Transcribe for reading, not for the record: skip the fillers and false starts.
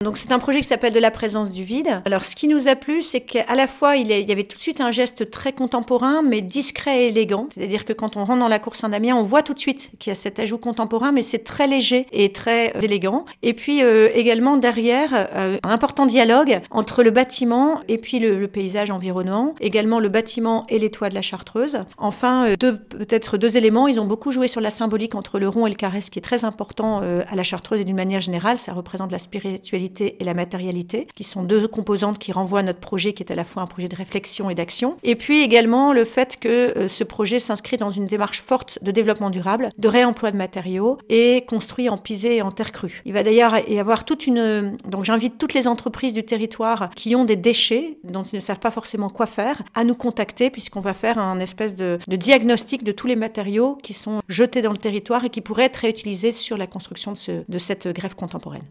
Donc c'est un projet qui s'appelle De la présence du vide. Alors ce qui nous a plu, c'est qu'à la fois il y avait tout de suite un geste très contemporain, mais discret et élégant. C'est-à-dire que quand on rentre dans la cour Saint-Damien, on voit tout de suite qu'il y a cet ajout contemporain, mais c'est très léger et très élégant. Et puis également derrière, un important dialogue entre le bâtiment et puis le paysage environnant. Également le bâtiment et les toits de la Chartreuse. Enfin, peut-être deux éléments. Ils ont beaucoup joué sur la symbolique entre le rond et le carré, ce qui est très important à la Chartreuse et d'une manière générale. Ça représente la spiritualité et la matérialité, qui sont deux composantes qui renvoient à notre projet, qui est à la fois un projet de réflexion et d'action. Et puis également le fait que ce projet s'inscrit dans une démarche forte de développement durable, de réemploi de matériaux et construit en pisé et en terre crue. Il va d'ailleurs y avoir donc j'invite toutes les entreprises du territoire qui ont des déchets dont ils ne savent pas forcément quoi faire à nous contacter, puisqu'on va faire un espèce de diagnostic de tous les matériaux qui sont jetés dans le territoire et qui pourraient être réutilisés sur la construction de cette grève contemporaine.